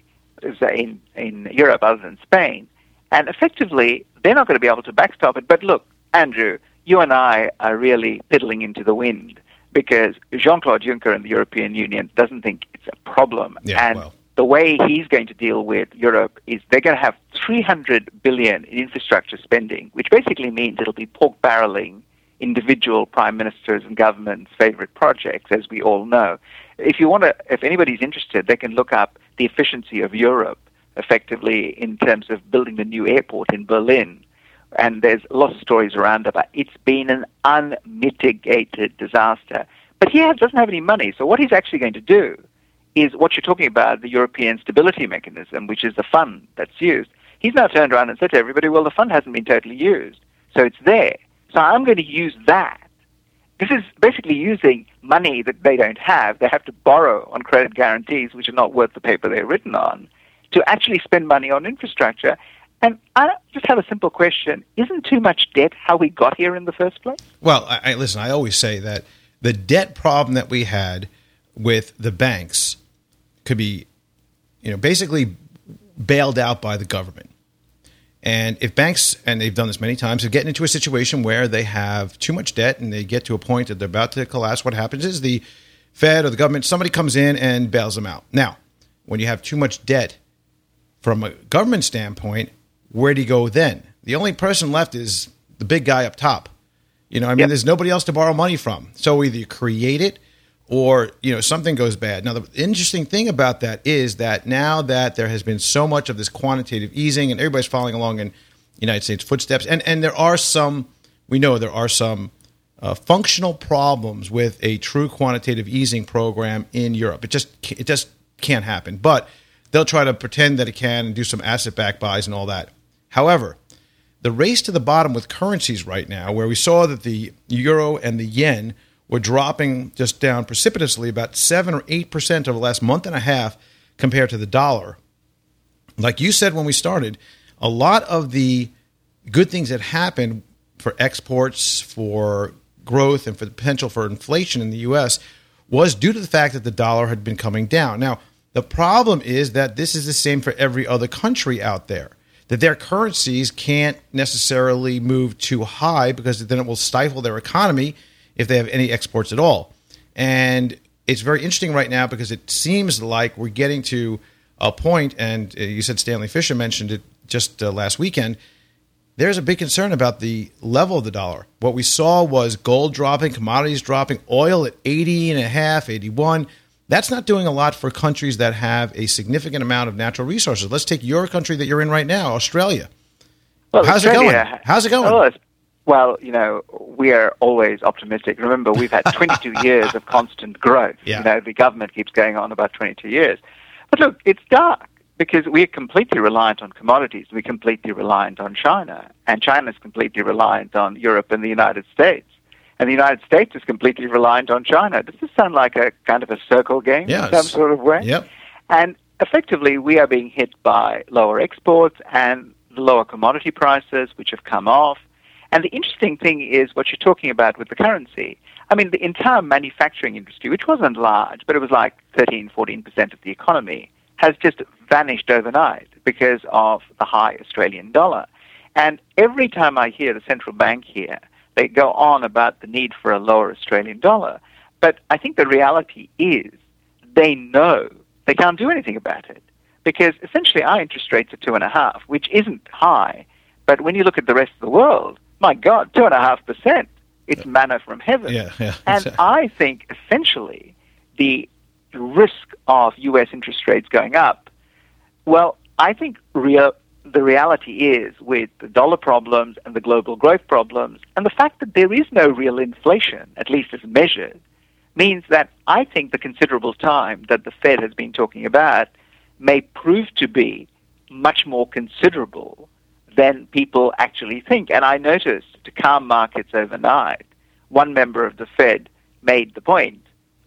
in Europe other than Spain. And effectively, they're not going to be able to backstop it. But look, Andrew, you and I are really piddling into the wind because Jean-Claude Juncker and the European Union doesn't think it's a problem. Yeah, and the way he's going to deal with Europe is they're going to have $300 billion in infrastructure spending, which basically means it'll be pork barreling individual prime ministers and governments' favorite projects, as we all know. If anybody's interested, they can look up the efficiency of Europe effectively in terms of building the new airport in Berlin. And there's lots of stories around about it. It's been an unmitigated disaster. But he doesn't have any money. So what he's actually going to do is what you're talking about, the European Stability Mechanism, which is the fund that's used. He's now turned around and said to everybody, well, the fund hasn't been totally used, so it's there. So I'm going to use that. This is basically using money that they don't have. They have to borrow on credit guarantees, which are not worth the paper they're written on, to actually spend money on infrastructure. And I just have a simple question. Isn't too much debt how we got here in the first place? Well, listen, I always say that the debt problem that we had with the banks could be, basically bailed out by the government. And if banks, and they've done this many times, are getting into a situation where they have too much debt and they get to a point that they're about to collapse, what happens is the Fed or the government, somebody comes in and bails them out. Now, when you have too much debt from a government standpoint, where do you go then? The only person left is the big guy up top. There's nobody else to borrow money from. So either you create it or, something goes bad. Now, the interesting thing about that is that now that there has been so much of this quantitative easing and everybody's following along in United States footsteps, and there are some functional problems with a true quantitative easing program in Europe. It just can't happen. But they'll try to pretend that it can and do some asset-backed buys and all that. However, the race to the bottom with currencies right now, where we saw that the euro and the yen were dropping just down precipitously about 7 or 8% over the last month and a half compared to the dollar. Like you said when we started, a lot of the good things that happened for exports, for growth, and for the potential for inflation in the U.S. was due to the fact that the dollar had been coming down. Now, the problem is that this is the same for every other country out there, that their currencies can't necessarily move too high because then it will stifle their economy if they have any exports at all. And it's very interesting right now because it seems like we're getting to a point, and you said Stanley Fischer mentioned it just last weekend, there's a big concern about the level of the dollar. What we saw was gold dropping, commodities dropping, oil at 80.5, 81. That's not doing a lot for countries that have a significant amount of natural resources. Let's take your country that you're in right now, Australia. Well, How's it going? Well, we are always optimistic. Remember, we've had 22 years of constant growth. Yeah. The government keeps going on about 22 years. But look, it's dark because we're completely reliant on commodities. We're completely reliant on China. And China's completely reliant on Europe and the United States. And the United States is completely reliant on China. Does this sound like a kind of a circle game in some sort of way? Yep. And effectively, we are being hit by lower exports and lower commodity prices, which have come off. And the interesting thing is what you're talking about with the currency. I mean, the entire manufacturing industry, which wasn't large, but it was like 13, 14% of the economy, has just vanished overnight because of the high Australian dollar. And every time I hear the central bank here, they go on about the need for a lower Australian dollar. But I think the reality is they know they can't do anything about it because essentially our interest rates are 2.5%, which isn't high. But when you look at the rest of the world, my God, 2.5%. It's manna from heaven. Yeah, and I think essentially the risk of U.S. interest rates going up, well, I think the reality is with the dollar problems and the global growth problems and the fact that there is no real inflation, at least as measured, means that I think the considerable time that the Fed has been talking about may prove to be much more considerable than people actually think. And I noticed to calm markets overnight, one member of the Fed made the point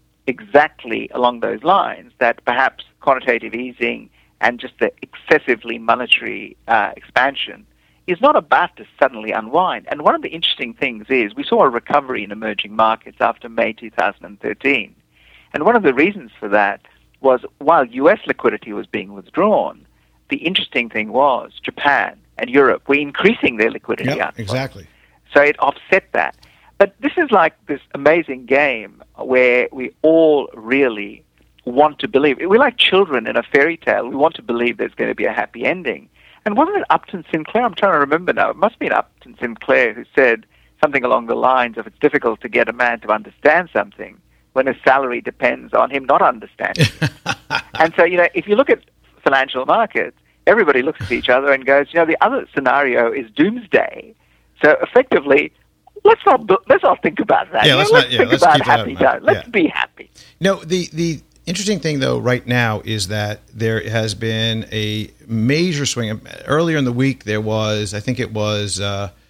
exactly along those lines that perhaps quantitative easing and just the excessively monetary expansion is not about to suddenly unwind. And one of the interesting things is we saw a recovery in emerging markets after May 2013. And one of the reasons for that was while U.S. liquidity was being withdrawn, the interesting thing was Japan and Europe were increasing their liquidity output. Exactly. So it offset that. But this is like this amazing game where we all really want to believe. We're like children in a fairy tale. We want to believe there's going to be a happy ending. And wasn't it Upton Sinclair? I'm trying to remember now. It must have been Upton Sinclair who said something along the lines of it's difficult to get a man to understand something when his salary depends on him not understanding. And so, if you look at financial markets, everybody looks at each other and goes, the other scenario is doomsday. So effectively, let's not think about that. Let's think about happy times. Let's be happy. No, the interesting thing, though, right now is that there has been a major swing. Earlier in the week, there was, I think it was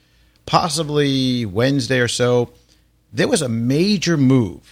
possibly Wednesday or so, there was a major move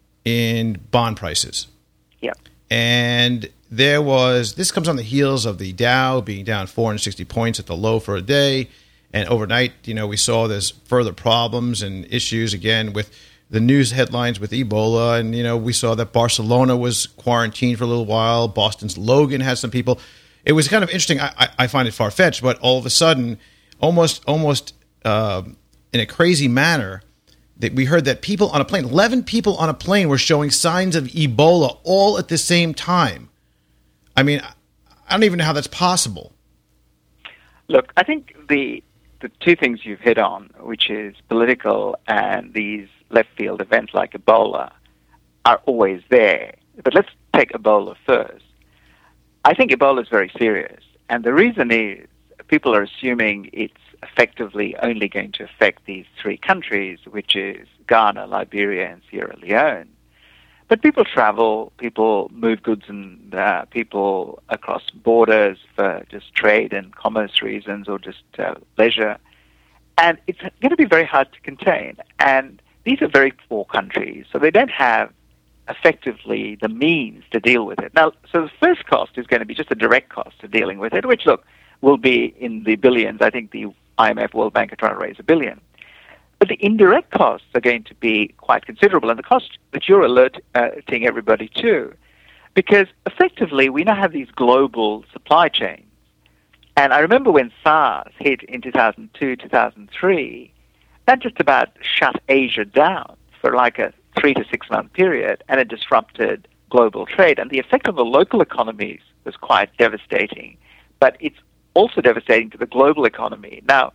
in bond prices. Yeah. And this comes on the heels of the Dow being down 460 points at the low for a day. And overnight, we saw there's further problems and issues again with the news headlines with Ebola. And, we saw that Barcelona was quarantined for a little while. Boston's Logan had some people. It was kind of interesting. I find it far-fetched, but all of a sudden, almost in a crazy manner, that we heard that 11 people on a plane were showing signs of Ebola all at the same time. I mean, I don't even know how that's possible. Look, I think the two things you've hit on, which is political and these left field events like Ebola, are always there. But let's take Ebola first. I think Ebola is very serious. And the reason is people are assuming it's effectively only going to affect these three countries, which is Ghana, Liberia, and Sierra Leone. But people travel, people move goods and people across borders for just trade and commerce reasons or just leisure. And it's going to be very hard to contain. And these are very poor countries, so they don't have effectively the means to deal with it. Now, so the first cost is going to be just a direct cost of dealing with it, which, look, will be in the billions. I think the IMF, World Bank are trying to raise $1 billion. But the indirect costs are going to be quite considerable, and the cost that you're alerting everybody to, because effectively we now have these global supply chains. And I remember when SARS hit in 2002, 2003, that just about shut Asia down for like a 3 to 6 month period, and it disrupted global trade. And the effect on the local economies was quite devastating, but it's also devastating to the global economy. Now,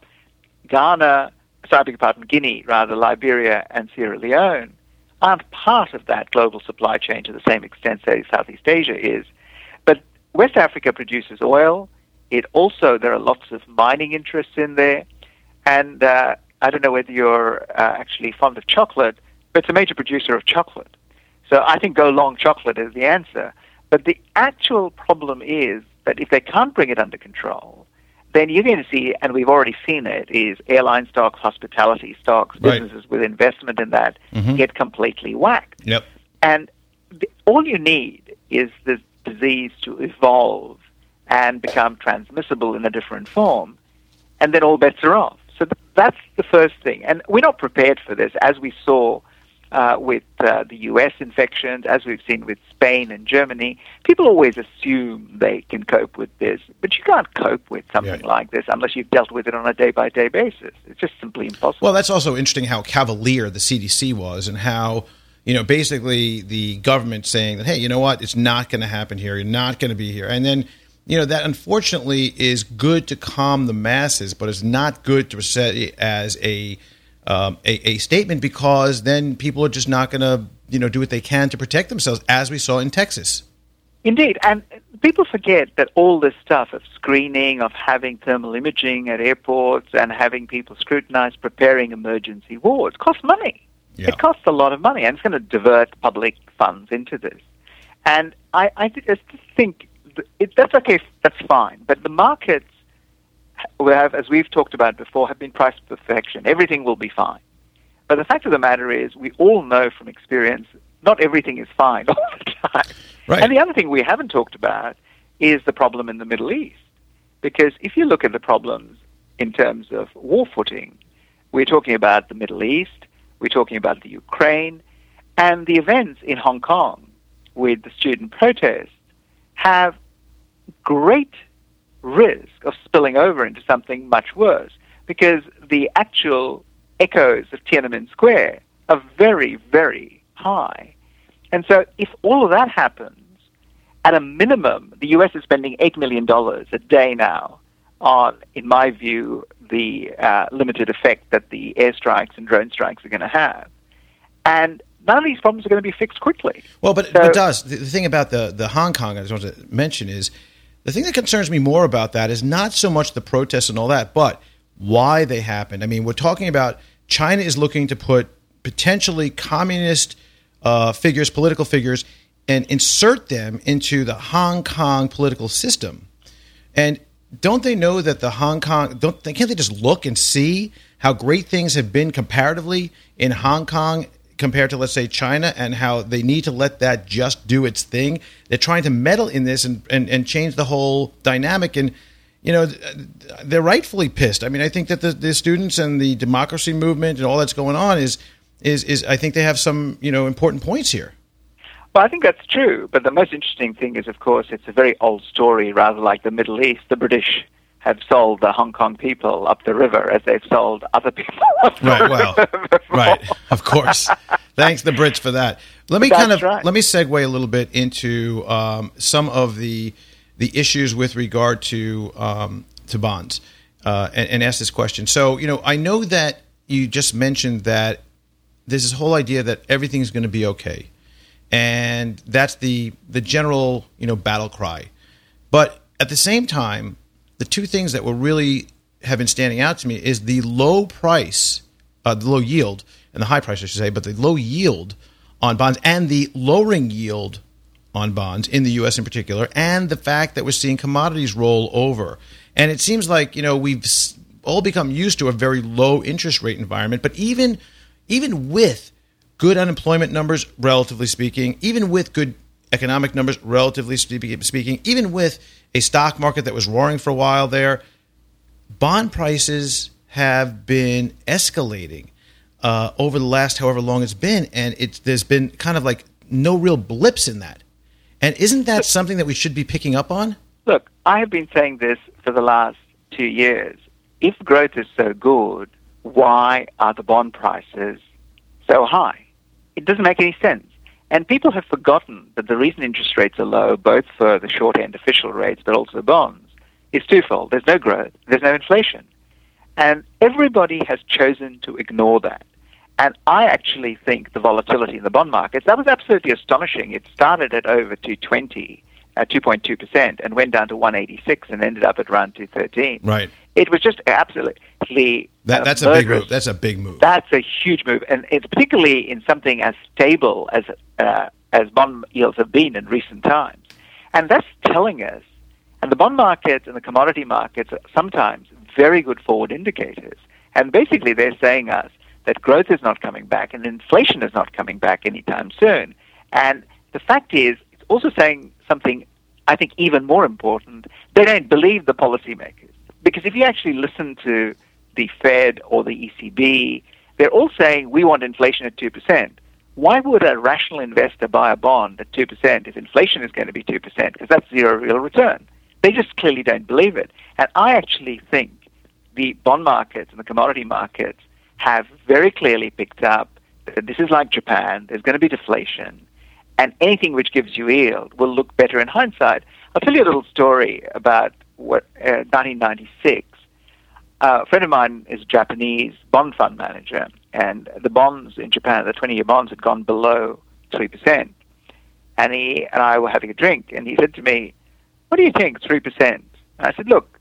Guinea, Liberia, and Sierra Leone aren't part of that global supply chain to the same extent, say, Southeast Asia is. But West Africa produces oil. There are lots of mining interests in there. And I don't know whether you're actually fond of chocolate, but it's a major producer of chocolate. So I think go long chocolate is the answer. But the actual problem is that if they can't bring it under control, then you're going to see, and we've already seen it, is airline stocks, hospitality stocks, businesses with investment in that get completely whacked. Yep. And all you need is the disease to evolve and become transmissible in a different form, and then all bets are off. So that's the first thing. And we're not prepared for this, as we saw with the U.S. infections, as we've seen with Spain and Germany. People always assume they can cope with this, but you can't cope with something like this unless you've dealt with it on a day-by-day basis. It's just simply impossible. Well, that's also interesting how cavalier the CDC was and how, basically the government saying that, hey, you know what, it's not going to happen here, you're not going to be here. And then, that unfortunately is good to calm the masses, but it's not good to set it as a statement, because then people are just not going to, do what they can to protect themselves, as we saw in Texas. Indeed. And people forget that all this stuff of screening, of having thermal imaging at airports and having people scrutinized, preparing emergency wards, costs money. Yeah. It costs a lot of money, and it's going to divert public funds into this. And I just think that's okay, that's fine. But the markets as we've talked about before, have been priced to perfection. Everything will be fine. But the fact of the matter is, we all know from experience, not everything is fine all the time. Right. And the other thing we haven't talked about is the problem in the Middle East. Because if you look at the problems in terms of war footing, we're talking about the Middle East, we're talking about the Ukraine, and the events in Hong Kong with the student protests have great risk of spilling over into something much worse, because the actual echoes of Tiananmen Square are very, very high. And so if all of that happens, at a minimum, the U.S. is spending $8 million a day now on, in my view, the limited effect that the airstrikes and drone strikes are going to have. And none of these problems are going to be fixed quickly. Well, but it does. The thing about the Hong Kong I just want to mention is, the thing that concerns me more about that is not so much the protests and all that, but why they happened. I mean, we're talking about China is looking to put potentially communist figures, political figures, and insert them into the Hong Kong political system. And don't they know that the Hong Kong, can't they just look and see how great things have been comparatively in Hong Kong compared to, let's say, China, and how they need to let that just do its thing? They're trying to meddle in this and change the whole dynamic. And, they're rightfully pissed. I mean, I think that the students and the democracy movement and all that's going on is I think they have some, important points here. Well, I think that's true. But the most interesting thing is, of course, it's a very old story, rather like the Middle East. The British have sold the Hong Kong people up the river as they've sold other people up the river. Right, of course. Thanks the Brits for that. Let me let me segue a little bit into some of the issues with regard to bonds. and ask this question. So, I know that you just mentioned that there's this whole idea that everything's going to be okay. And that's the general, battle cry. But at the same time, the two things that will really have been standing out to me is the low price, the low yield, and the high price, I should say, but the low yield on bonds and the lowering yield on bonds in the U.S. in particular, and the fact that we're seeing commodities roll over. And it seems like, we've all become used to a very low interest rate environment, but even with good unemployment numbers, relatively speaking, even with good economic numbers, relatively speaking, even with a stock market that was roaring for a while there, bond prices have been escalating over the last however long it's been, and there's been kind of like no real blips in that. And isn't that something that we should be picking up on? Look, I have been saying this for the last 2 years. If growth is so good, why are the bond prices so high? It doesn't make any sense. And people have forgotten that the reason interest rates are low, both for the short-end official rates but also bonds, is twofold. There's no growth, there's no inflation. And everybody has chosen to ignore that. And I actually think the volatility in the bond markets, that was absolutely astonishing. It started at over 220, 2.2%, and went down to 186 and ended up at around 213. Right. It was just absolutely that's a big move. That's a big move. That's a huge move, and it's particularly in something as stable as bond yields have been in recent times. And that's telling us, and the bond markets and the commodity markets are sometimes very good forward indicators. And basically they're saying us that growth is not coming back and inflation is not coming back anytime soon. And the fact is, it's also saying something, I think, even more important. They don't believe the policymakers. Because if you actually listen to the Fed or the ECB, they're all saying we want inflation at 2%. Why would a rational investor buy a bond at 2% if inflation is going to be 2%? Because that's zero real return. They just clearly don't believe it. And I actually think the bond markets and the commodity markets have very clearly picked up that this is like Japan. There's going to be deflation. And anything which gives you yield will look better in hindsight. I'll tell you a little story about 1996. A friend of mine is a Japanese bond fund manager, and the bonds in Japan, the 20-year bonds, had gone below 3%. And he and I were having a drink, and he said to me, "What do you think, 3%?" And I said, "Look,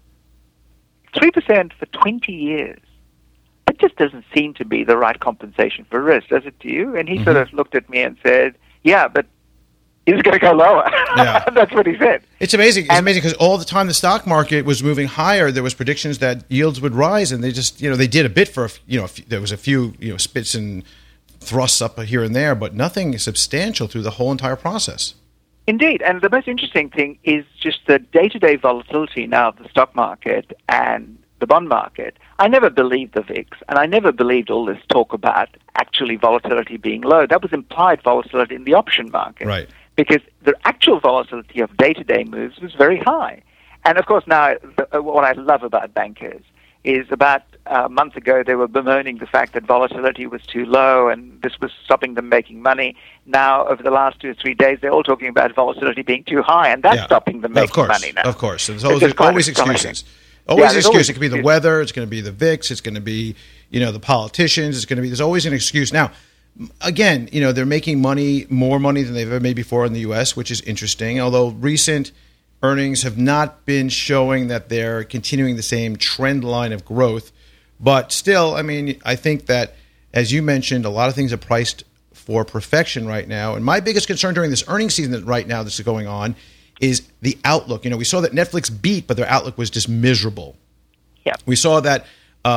3% for 20 years, that just doesn't seem to be the right compensation for risk, does it to you?" And he sort of looked at me and said, "Yeah, but it's going to go lower." Yeah. That's what he said. It's amazing. It's amazing because all the time the stock market was moving higher, there was predictions that yields would rise, and they just, they did a bit for, there was a few, spits and thrusts up here and there, but nothing substantial through the whole entire process. Indeed, and the most interesting thing is just the day-to-day volatility now of the stock market and the bond market. I never believed the VIX, and I never believed all this talk about actually volatility being low. That was implied volatility in the option market. Right. Because the actual volatility of day-to-day moves was very high. And, of course, now what I love about bankers is about a month ago they were bemoaning the fact that volatility was too low and this was stopping them making money. Now, over the last 2 or 3 days, they're all talking about volatility being too high, and that's stopping them making money now. Of course. There's always excuses. Always excuses. It could be the weather. It's going to be the VIX. It's going to be, the politicians. There's always an excuse. Now, again, they're making more money than they've ever made before in the U.S., which is interesting, although recent earnings have not been showing that they're continuing the same trend line of growth. But still, I think that, as you mentioned, a lot of things are priced for perfection right now. And my biggest concern during this earnings season right now that's going on is the outlook. We saw that Netflix beat, but their outlook was just miserable. Yeah. We saw that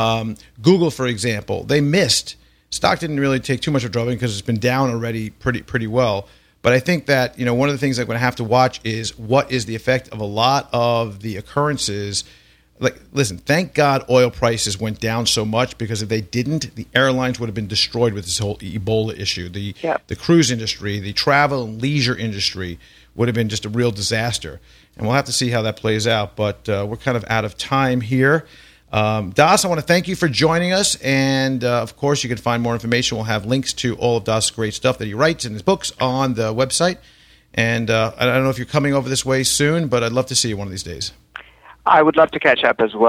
Google, for example, they missed. Stock didn't really take too much of a drubbing because it's been down already pretty well. But I think that one of the things I'm going to have to watch is what is the effect of a lot of the occurrences. Like, listen, thank God oil prices went down so much, because if they didn't, the airlines would have been destroyed with this whole Ebola issue. The cruise industry, the travel and leisure industry would have been just a real disaster. And we'll have to see how that plays out. But we're kind of out of time here. Das, I want to thank you for joining us. And, of course, you can find more information. We'll have links to all of Das' great stuff that he writes in his books on the website. And I don't know if you're coming over this way soon, but I'd love to see you one of these days. I would love to catch up as well.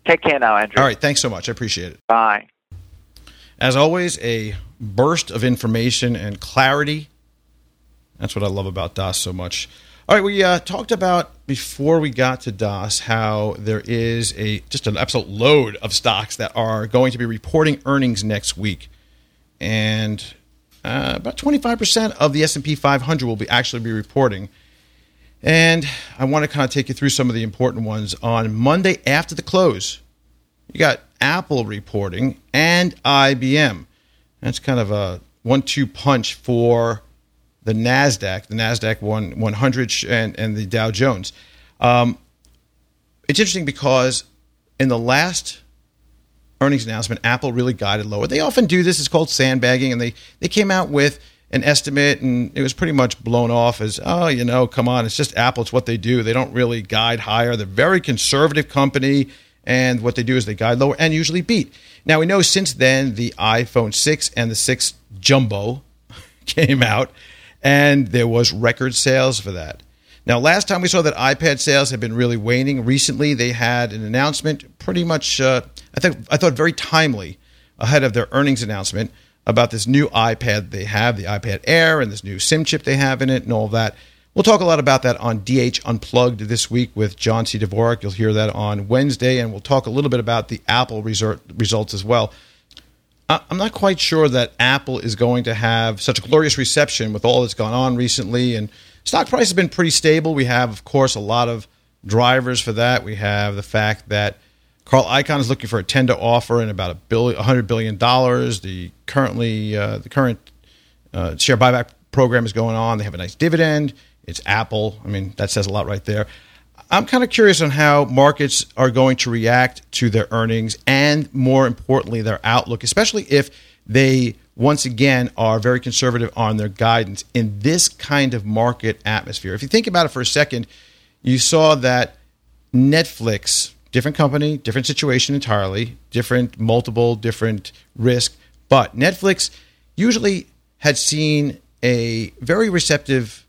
Take care now, Andrew. All right. Thanks so much. I appreciate it. Bye. As always, a burst of information and clarity. That's what I love about DAS so much. All right, we talked about, before we got to DAS, how there is just an absolute load of stocks that are going to be reporting earnings next week. And about 25% of the S&P 500 will actually be reporting. And I want to kind of take you through some of the important ones. On Monday after the close, you got Apple reporting and IBM. That's kind of a 1-2 punch for the NASDAQ 100 and the Dow Jones. It's interesting because in the last earnings announcement, Apple really guided lower. They often do this. It's called sandbagging, and they came out with an estimate, and it was pretty much blown off as, come on, it's just Apple. It's what they do. They don't really guide higher. They're a very conservative company, and what they do is they guide lower and usually beat. Now, we know since then the iPhone 6 and the 6 Jumbo came out, and there was record sales for that. Now, last time we saw that iPad sales had been really waning. Recently, they had an announcement pretty much, I thought very timely, ahead of their earnings announcement, about this new iPad they have, the iPad Air, and this new SIM chip they have in it and all of that. We'll talk a lot about that on DH Unplugged this week with John C. Dvorak. You'll hear that on Wednesday, and we'll talk a little bit about the Apple results as well. I'm not quite sure that Apple is going to have such a glorious reception with all that's gone on recently, and stock price has been pretty stable. We have, of course, a lot of drivers for that. We have the fact that Carl Icahn is looking for a tender offer in about $100 billion. The current share buyback program is going on. They have a nice dividend. It's Apple. I mean, that says a lot right there. I'm kind of curious on how markets are going to react to their earnings and, more importantly, their outlook, especially if they, once again, are very conservative on their guidance in this kind of market atmosphere. If you think about it for a second, you saw that Netflix, different company, different situation entirely, multiple different risk, but Netflix usually had seen a very receptive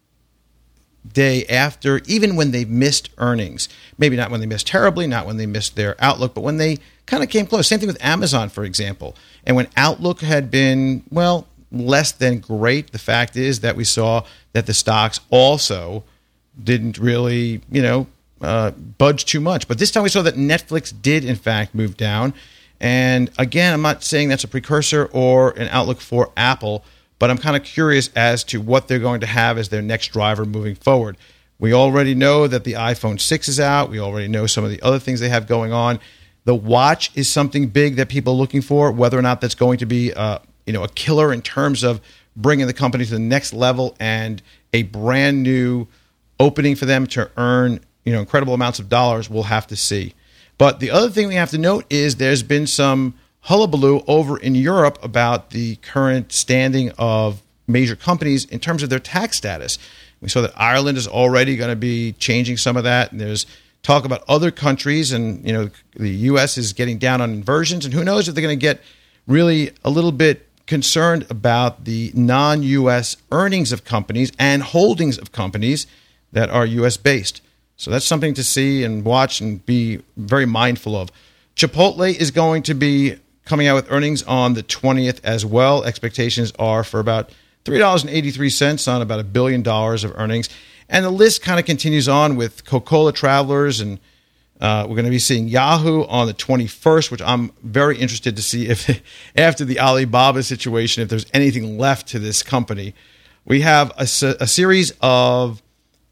day after, even when they missed earnings. Maybe not when they missed terribly, not when they missed their outlook, but when they kind of came close. Same thing with Amazon, for example. And when outlook had been, less than great, the fact is that we saw that the stocks also didn't really, budge too much. But this time we saw that Netflix did, in fact, move down. And again, I'm not saying that's a precursor or an outlook for Apple, but I'm kind of curious as to what they're going to have as their next driver moving forward. We already know that the iPhone 6 is out. We already know some of the other things they have going on. The watch is something big that people are looking for, whether or not that's going to be a killer in terms of bringing the company to the next level and a brand new opening for them to earn incredible amounts of dollars. We'll have to see. But the other thing we have to note is there's been some hullabaloo over in Europe about the current standing of major companies in terms of their tax status. We saw that Ireland is already going to be changing some of that, and there's talk about other countries, and the U.S. is getting down on inversions, and who knows if they're going to get really a little bit concerned about the non-U.S. earnings of companies and holdings of companies that are U.S. based. So that's something to see and watch and be very mindful of. Chipotle is going to be coming out with earnings on the 20th as well. Expectations are for about $3.83 on about $1 billion of earnings. And the list kind of continues on with Coca-Cola Travelers, and we're going to be seeing Yahoo on the 21st, which I'm very interested to see if after the Alibaba situation, if there's anything left to this company. We have a series of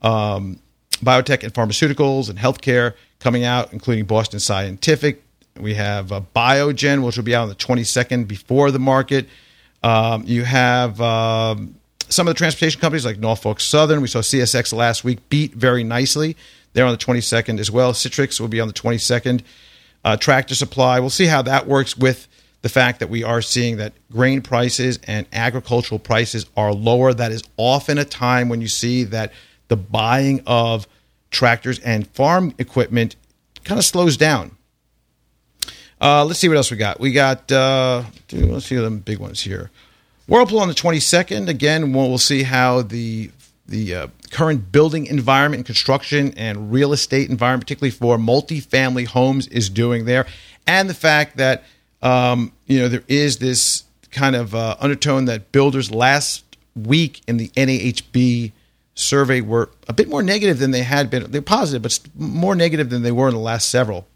biotech and pharmaceuticals and healthcare coming out, including Boston Scientific. We have Biogen, which will be out on the 22nd before the market. You have some of the transportation companies like Norfolk Southern. We saw CSX last week beat very nicely. They're on the 22nd as well. Citrix will be on the 22nd. Tractor Supply, we'll see how that works with the fact that we are seeing that grain prices and agricultural prices are lower. That is often a time when you see that the buying of tractors and farm equipment kind of slows down. Let's see what else we got. Let's see the big ones here. Whirlpool on the 22nd. Again, we'll see how the current building environment and construction and real estate environment, particularly for multifamily homes, is doing there, and the fact that there is this kind of undertone that builders last week in the NAHB survey were a bit more negative than they had been. They're positive, but more negative than they were in the last several.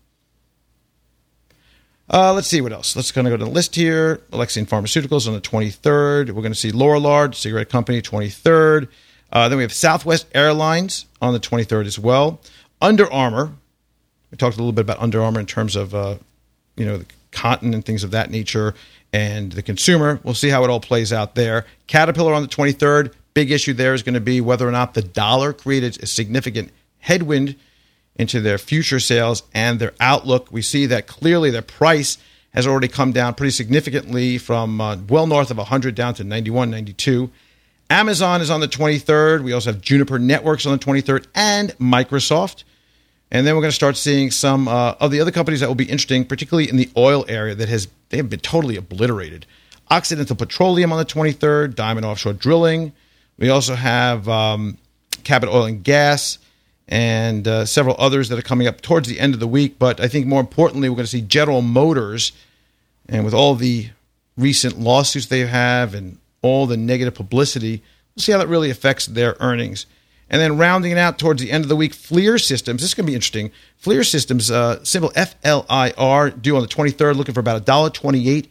Let's see what else. Let's kind of go to the list here. Alexion Pharmaceuticals on the 23rd. We're going to see Lorillard, cigarette company, 23rd. Then we have Southwest Airlines on the 23rd as well. Under Armour. We talked a little bit about Under Armour in terms of the cotton and things of that nature, and the consumer. We'll see how it all plays out there. Caterpillar on the 23rd. Big issue there is going to be whether or not the dollar created a significant headwind into their future sales and their outlook. We see that clearly their price has already come down pretty significantly from well north of 100 down to 91, 92. Amazon is on the 23rd. We also have Juniper Networks on the 23rd and Microsoft. And then we're going to start seeing some of the other companies that will be interesting, particularly in the oil area they have been totally obliterated. Occidental Petroleum on the 23rd, Diamond Offshore Drilling. We also have Cabot Oil and Gas, and several others that are coming up towards the end of the week. But I think more importantly, we're going to see General Motors, and with all the recent lawsuits they have and all the negative publicity, we'll see how that really affects their earnings. And then rounding it out towards the end of the week, FLIR Systems. This is going to be interesting. FLIR Systems, symbol FLIR, due on the 23rd, looking for about $1.28.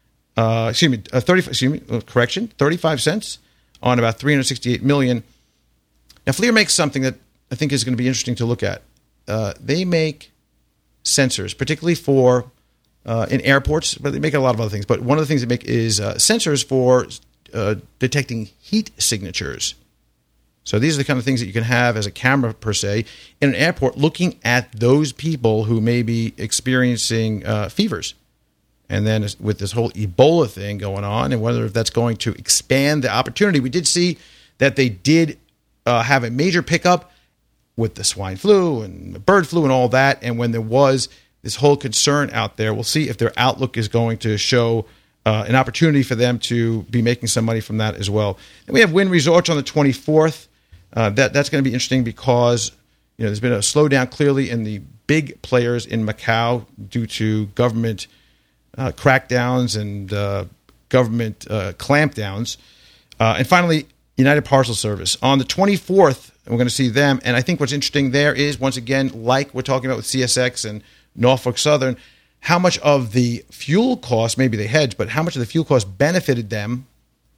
35 cents on about $368 million. Now, FLIR makes something that I think is going to be interesting to look at. They make sensors, particularly for in airports, but they make a lot of other things. But one of the things they make is sensors for detecting heat signatures. So these are the kind of things that you can have as a camera, per se, in an airport, looking at those people who may be experiencing fevers. And then with this whole Ebola thing going on, and whether that's going to expand the opportunity. We did see that they did have a major pickup with the swine flu and the bird flu and all that. And when there was this whole concern out there, we'll see if their outlook is going to show an opportunity for them to be making some money from that as well. And we have Wynn Resorts on the 24th. That's going to be interesting because there's been a slowdown clearly in the big players in Macau due to government crackdowns and government clampdowns. And finally, United Parcel Service. On the 24th, we're going to see them. And I think what's interesting there is, once again, like we're talking about with CSX and Norfolk Southern, how much of the fuel cost, maybe they hedged, but how much of the fuel cost benefited them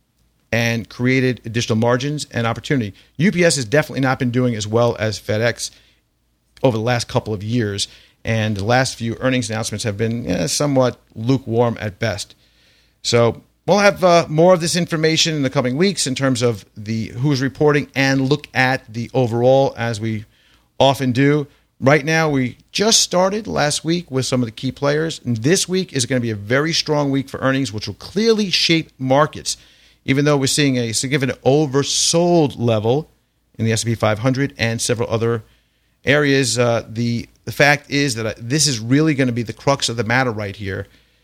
and created additional margins and opportunity. UPS has definitely not been doing as well as FedEx over the last couple of years. And the last few earnings announcements have been somewhat lukewarm at best. So we'll have more of this information in the coming weeks in terms of who's reporting and look at the overall, as we often do. Right now, we just started last week with some of the key players. And this week is going to be a very strong week for earnings, which will clearly shape markets. Even though we're seeing a significant oversold level in the S&P 500 and several other areas, the fact is that this is really going to be the crux of the matter right here.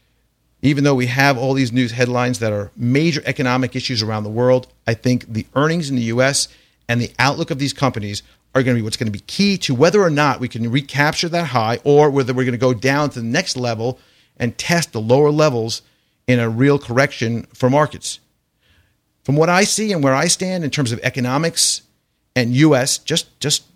Even though we have all these news headlines that are major economic issues around the world, I think the earnings in the U.S. and the outlook of these companies are going to be what's going to be key to whether or not we can recapture that high or whether we're going to go down to the next level and test the lower levels in a real correction for markets. From what I see and where I stand in terms of economics and U.S., just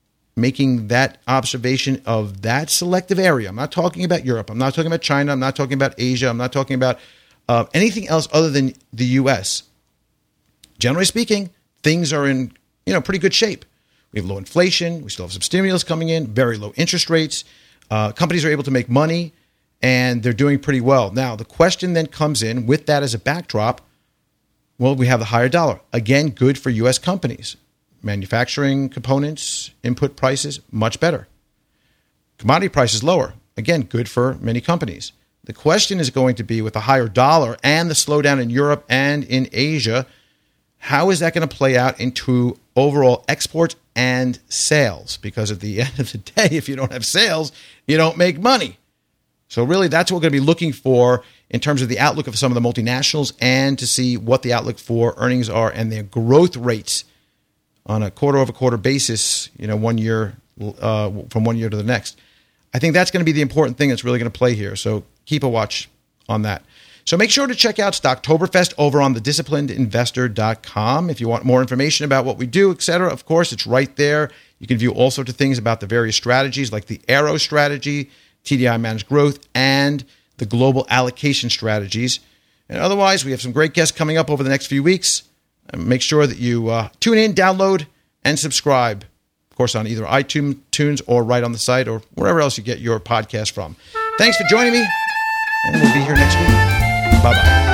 making that observation of that selective area. I'm not talking about Europe. I'm not talking about China. I'm not talking about Asia. I'm not talking about anything else other than the U.S. Generally speaking, things are in pretty good shape. We have low inflation. We still have some stimulus coming in, very low interest rates. Companies are able to make money, and they're doing pretty well. Now, the question then comes in with that as a backdrop. Well, we have the higher dollar. Again, good for U.S. companies. Manufacturing components, input prices, much better. Commodity prices lower. Again, good for many companies. The question is going to be, with the higher dollar and the slowdown in Europe and in Asia, how is that going to play out into overall exports and sales? Because at the end of the day, if you don't have sales, you don't make money. So really, that's what we're going to be looking for in terms of the outlook of some of the multinationals and to see what the outlook for earnings are and their growth rates on a quarter-over-quarter basis, 1 year from 1 year to the next. I think that's going to be the important thing that's really going to play here. So keep a watch on that. So make sure to check out Stocktoberfest over on thedisciplinedinvestor.com. If you want more information about what we do, etc., of course, it's right there. You can view all sorts of things about the various strategies like the Arrow strategy, TDI Managed Growth, and the Global Allocation strategies. And otherwise, we have some great guests coming up over the next few weeks. And make sure that you tune in, download, and subscribe, of course, on either iTunes or right on the site or wherever else you get your podcast from. Thanks for joining me, and we'll be here next week. Bye-bye.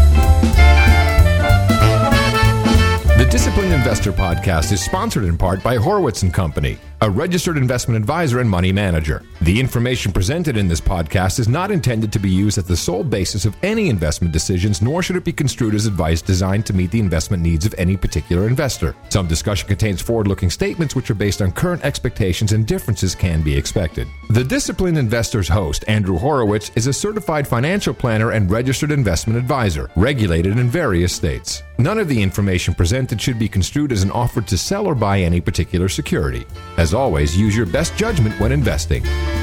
The Disciplined Investor Podcast is sponsored in part by Horowitz & Company, a registered investment advisor and money manager. The information presented in this podcast is not intended to be used as the sole basis of any investment decisions, nor should it be construed as advice designed to meet the investment needs of any particular investor. Some discussion contains forward-looking statements which are based on current expectations, and differences can be expected. The Disciplined Investor's host, Andrew Horowitz, is a certified financial planner and registered investment advisor, regulated in various states. None of the information presented should be construed as an offer to sell or buy any particular security. As always, use your best judgment when investing.